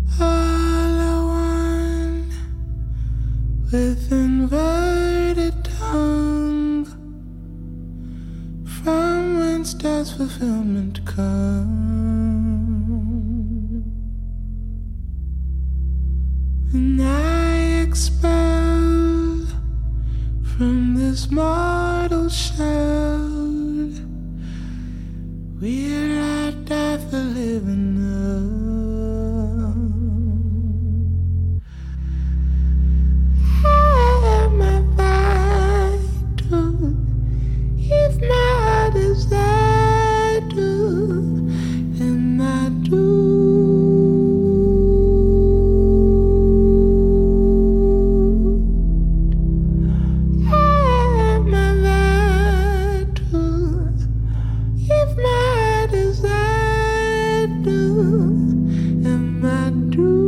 All I want with inverted tongue, from whence does fulfillment come? When I expel from this mortal shell, will I die for living up? Am I vital if my desire do, and I do? Am I vital if my desire do, and I do?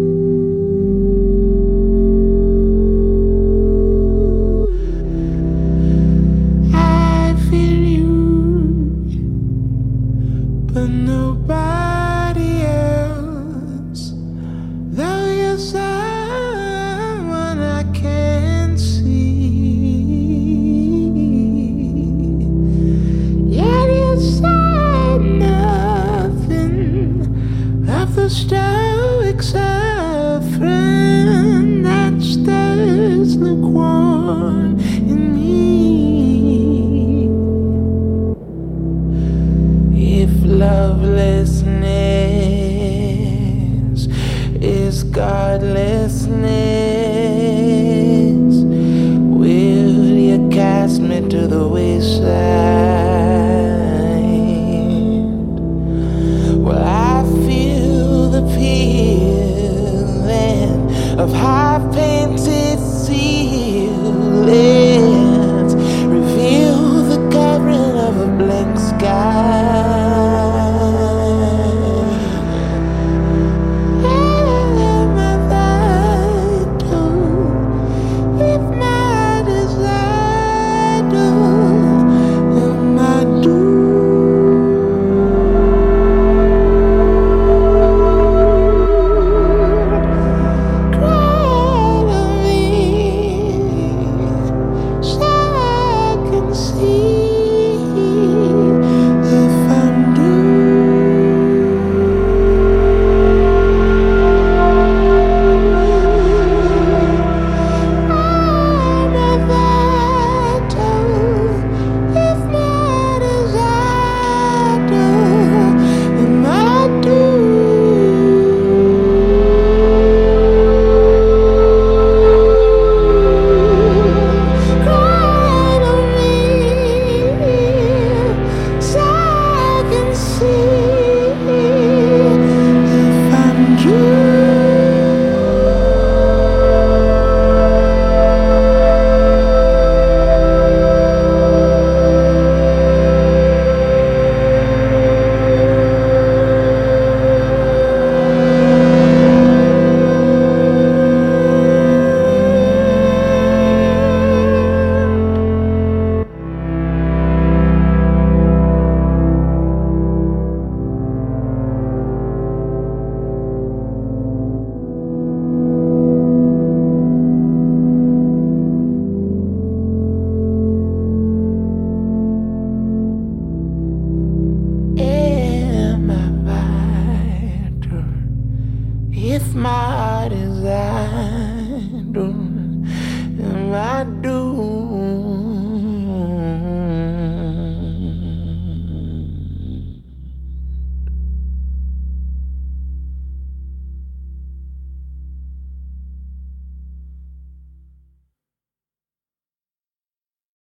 But nobody else, though you're someone I can't see, yet you said nothing of the stoic suffering that stirs lukewarm in me. If lovelessness is godlessness, will you cast me to the wayside? Well, I feel the peeling of half-painted ceilings, reveal the covering of a blank sky. If my desire